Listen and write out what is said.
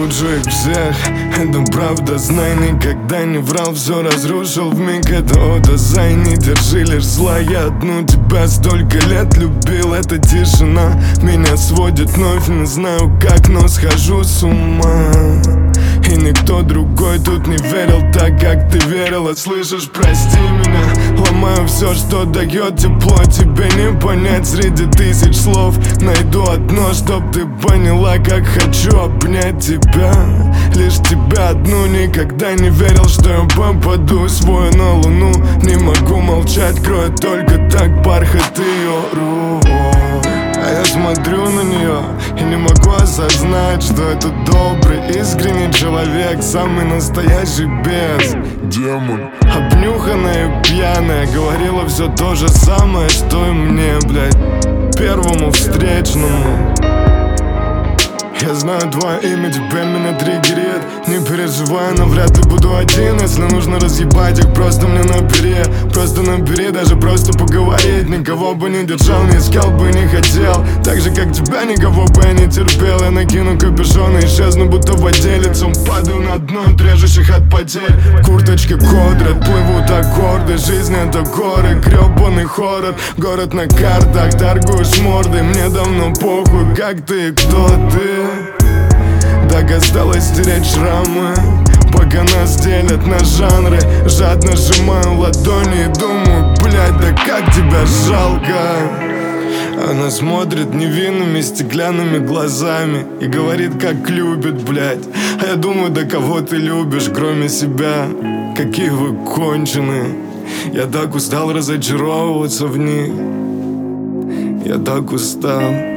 лучше их всех. Это правда, знай, никогда не врал. Все разрушил вмиг, это Одазай. Не держи лишь зла, я одну тебя столько лет любил. Это тишина меня сводит вновь. Не знаю как, но схожу с ума. И никто другой тут не верил так, как ты верила. Слышишь, прости меня. Ломаю все, что дает тепло. Тебе не понять среди тысяч слов. Найду одно, чтоб ты поняла, как хочу обнять тебя. Лишь тебя одну. Никогда не верил, что я попаду свою на луну. Не могу молчать, кроет только так бархат ее рук. А я смотрю на нее и не могу осознать, что это добрый, искренний человек, самый настоящий бес. Демон. Обнюханная и пьяная, говорила все то же самое, что и мне, блядь, первому встречному. Я знаю твое имя, теперь меня триггерит. Не переживай, но вряд ли буду один. Если нужно разъебать их, просто мне набери. Просто набери, даже просто поговорить. Никого бы не держал, не искал бы, не хотел. Так же, как тебя, никого бы я не терпел. Я накину капюшон и исчезну, будто в воде. Лицом падаю на дно, трежущих от потерь. Курточки кодрят, плывут аккорды. Жизнь это горы, гребаный хоррор. Город на картах, торгуешь мордой. Мне давно похуй, как ты и кто ты. Так осталось стереть шрамы, пока нас делят на жанры. Жадно сжимаю ладони и думаю, блядь, да как тебя жалко. Она смотрит невинными стеклянными глазами и говорит, как любит, блядь. А я думаю, да кого ты любишь, кроме себя? Какие вы конченые. Я так устал разочаровываться в них. Я так устал.